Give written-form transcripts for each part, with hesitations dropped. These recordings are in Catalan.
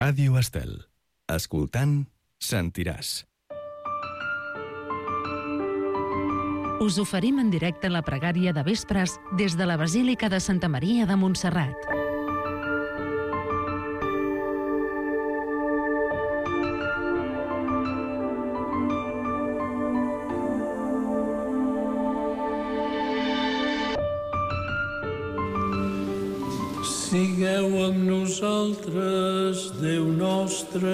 Ràdio Estel. Escoltant, sentiràs. Us oferim en directe la pregària de vespres des de la Basílica de Santa Maria de Montserrat. Sigueu amb nosaltres, Déu nostre.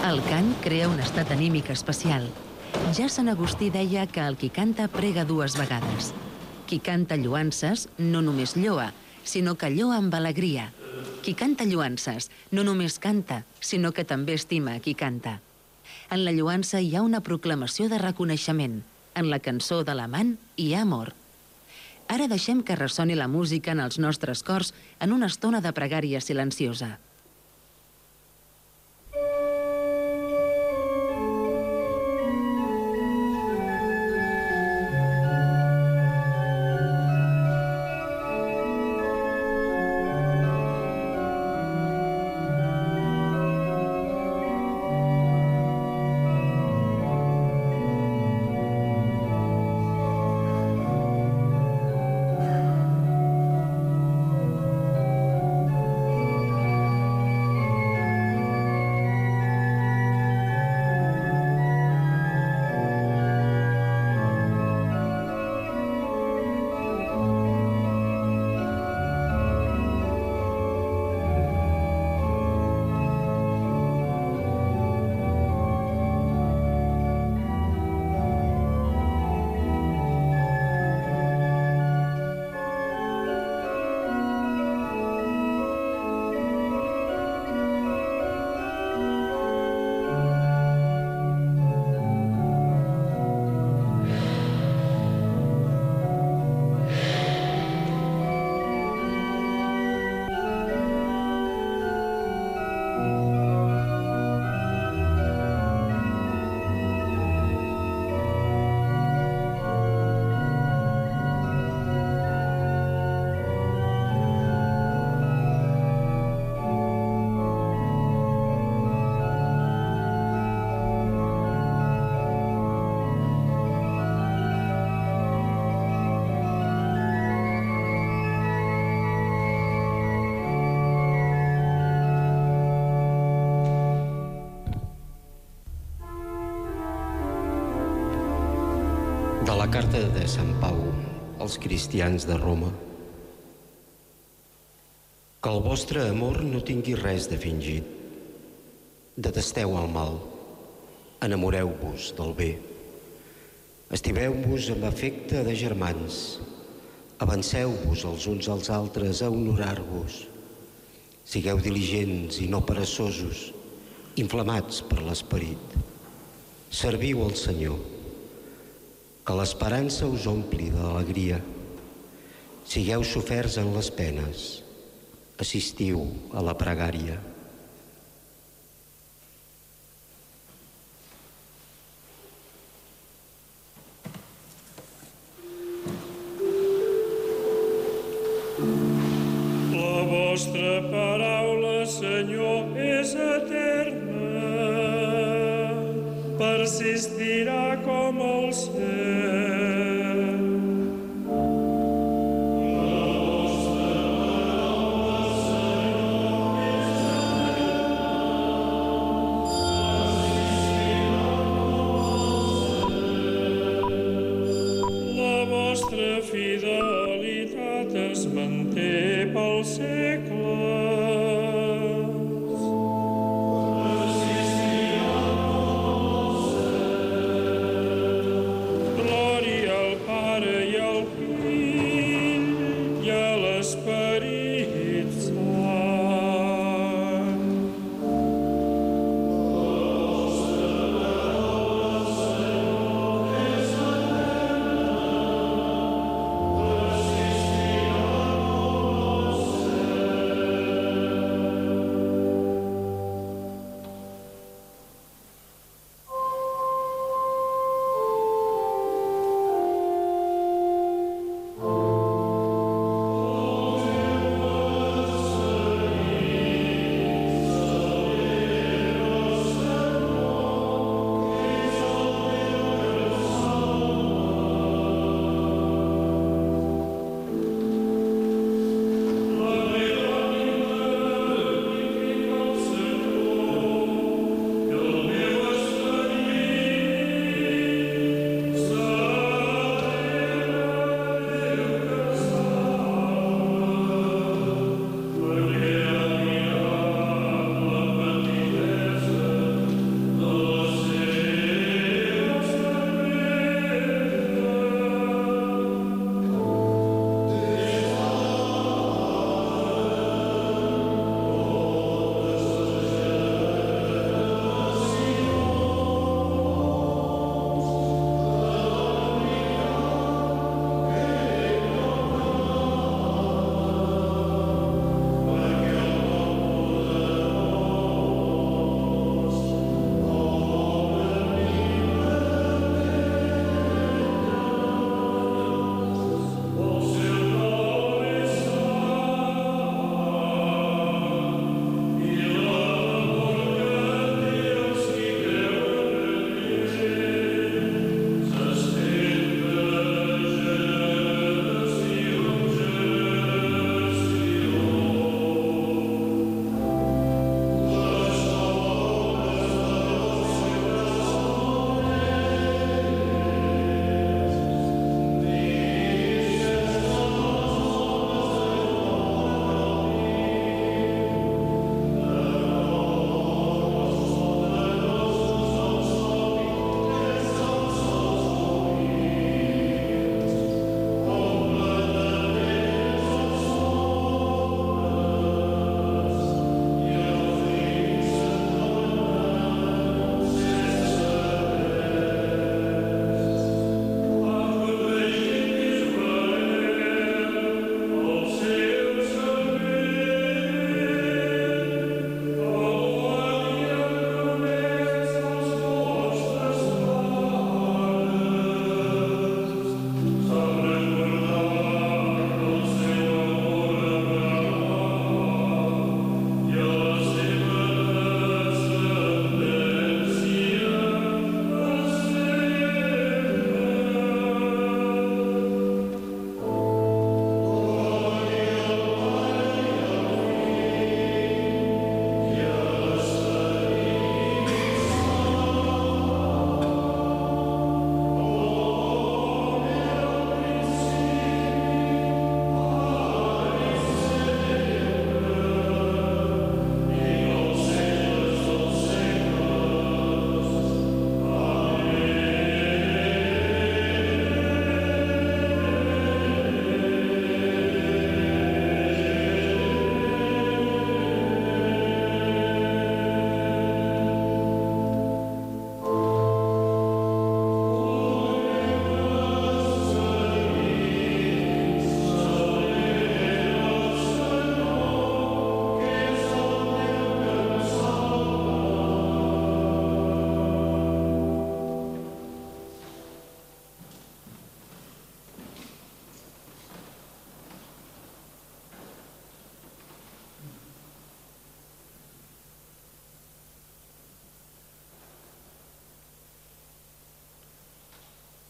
El cant crea un estat anímic especial. Ja Sant Agustí deia que el qui canta prega 2 vegades. Qui canta lloances no només lloa, sinó que lloa amb alegria. Qui canta lloances no només canta, sinó que també estima qui canta. En la lloança hi ha una proclamació de reconeixement. En la cançó de l'amant hi ha amor. Ara deixem que ressoni la música en els nostres cors en una estona de pregària silenciosa. De la carta de Sant Pau als cristians de Roma. Que el vostre amor no tingui res de fingit. Detesteu el mal, enamoreu-vos del bé. Estimeu-vos amb afecte de germans. Avanceu-vos els uns als altres a honorar-vos. Sigueu diligents i no peressosos, inflamats per l'esperit. Serviu al Senyor. Que l'esperança us ompli d'alegria. Sigueu soferts en les penes. Assistiu a la pregària. La vostra paraula, Senyor, és eterna. Persistirà com el cel. La vostra paraula, Senyor, és eterna. La vostra fidelitat es manté pels segles.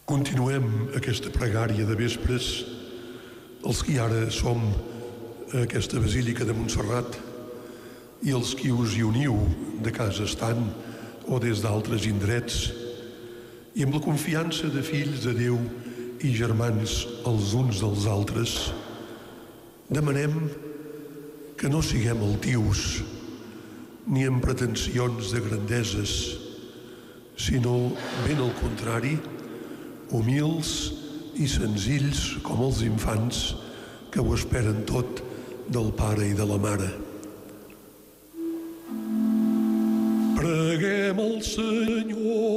Continuem aquesta pregària de vespres, els qui ara som a aquesta Basílica de Montserrat i els qui us hi uniu de casa estant o des d'altres indrets, i amb la confiança de fills de Déu i germans els uns dels altres, demanem que no siguem altius ni amb pretensions de grandeses, sinó ben al contrari, humils i senzills com els infants que ho esperen tot del pare i de la mare. Preguem al Senyor.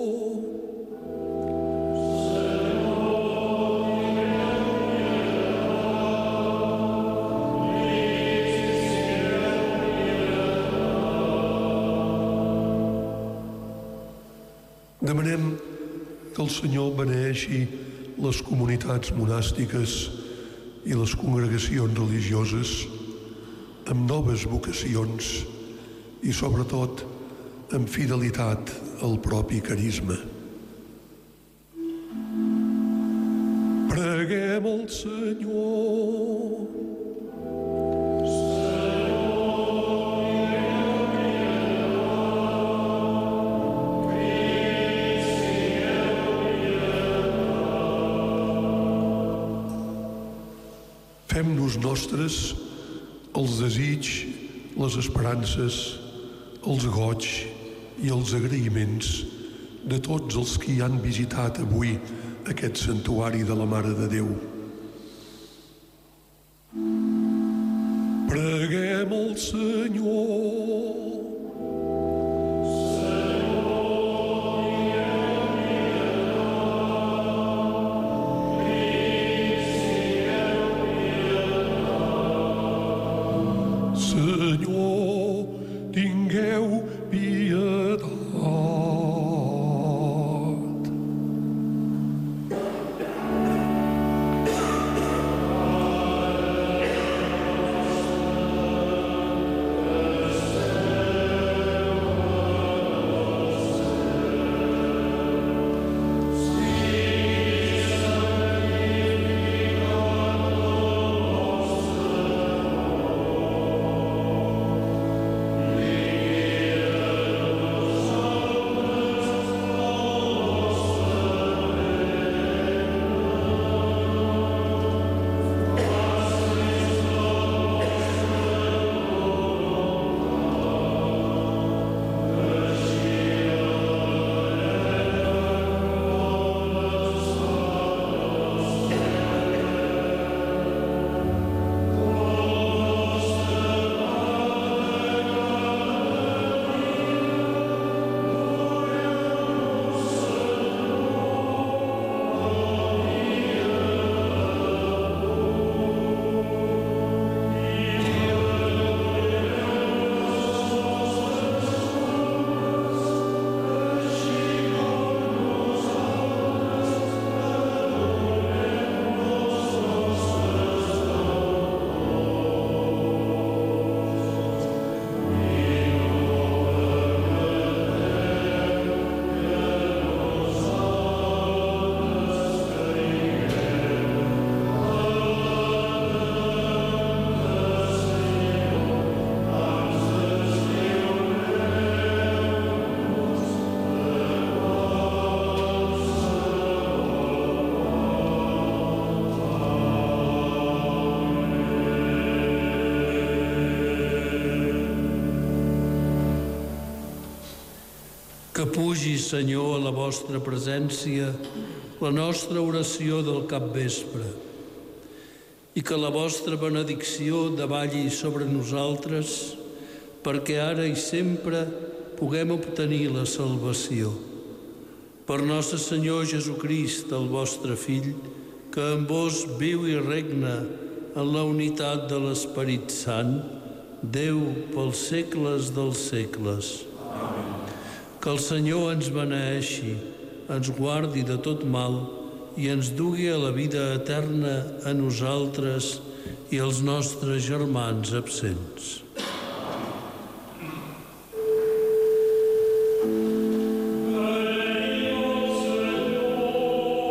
Demanem que el Senyor beneeixi les comunitats monàstiques i les congregacions religioses amb noves vocacions i, sobretot, amb fidelitat al propi carisma. Preguem al Senyor. Fem-nos nostres els desigs, les esperances, els goig i els agraïments de tots els qui han visitat avui aquest santuari de la Mare de Déu. Preguem al Senyor. Senyor, tingueu pietat. Que pugi, Senyor, a la vostra presència la nostra oració del capvespre i que la vostra benedicció davalli sobre nosaltres perquè ara i sempre puguem obtenir la salvació. Per nostre Senyor Jesucrist, el vostre Fill, que amb vos viu i regna en la unitat de l'Esperit Sant, Déu pels segles dels segles. Amén. Que el Senyor ens beneeixi, ens guardi de tot mal i ens dugui a la vida eterna a nosaltres i als nostres germans absents. Senyor,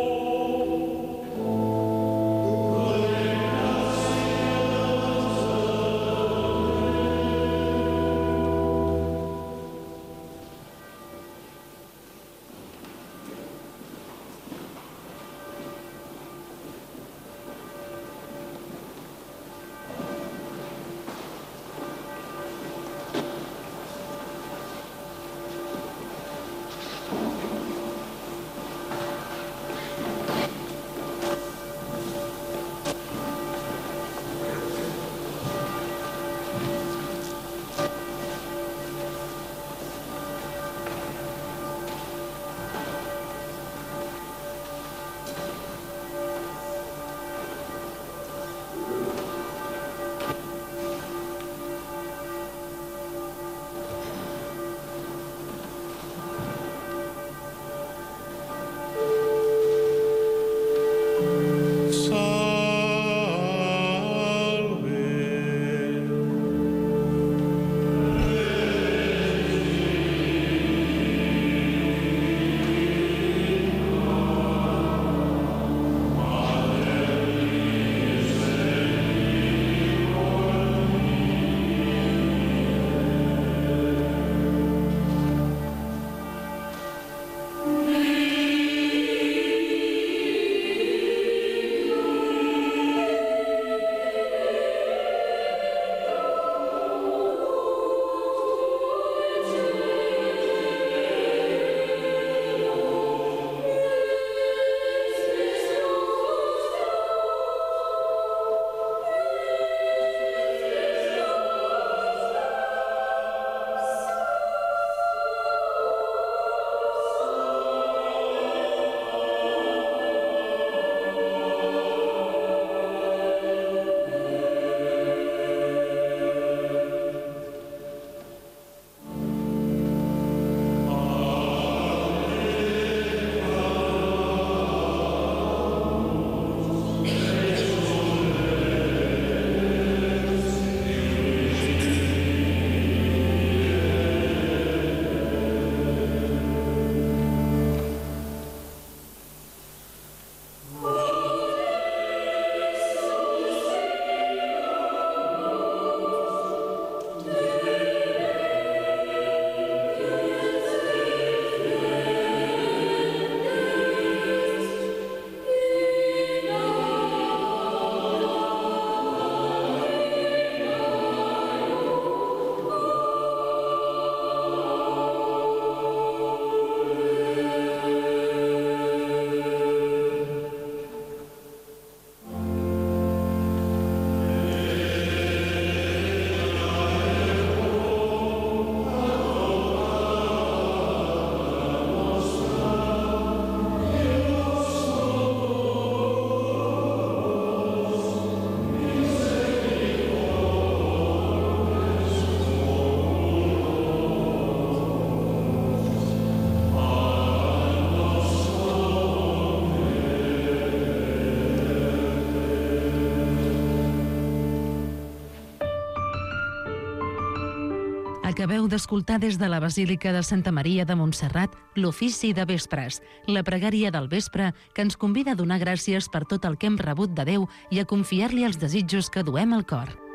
Acabeu d'escoltar des de la Basílica de Santa Maria de Montserrat l'ofici de vespres, la pregària del vespre que ens convida a donar gràcies per tot el que hem rebut de Déu i a confiar-li els desitjos que duem al cor.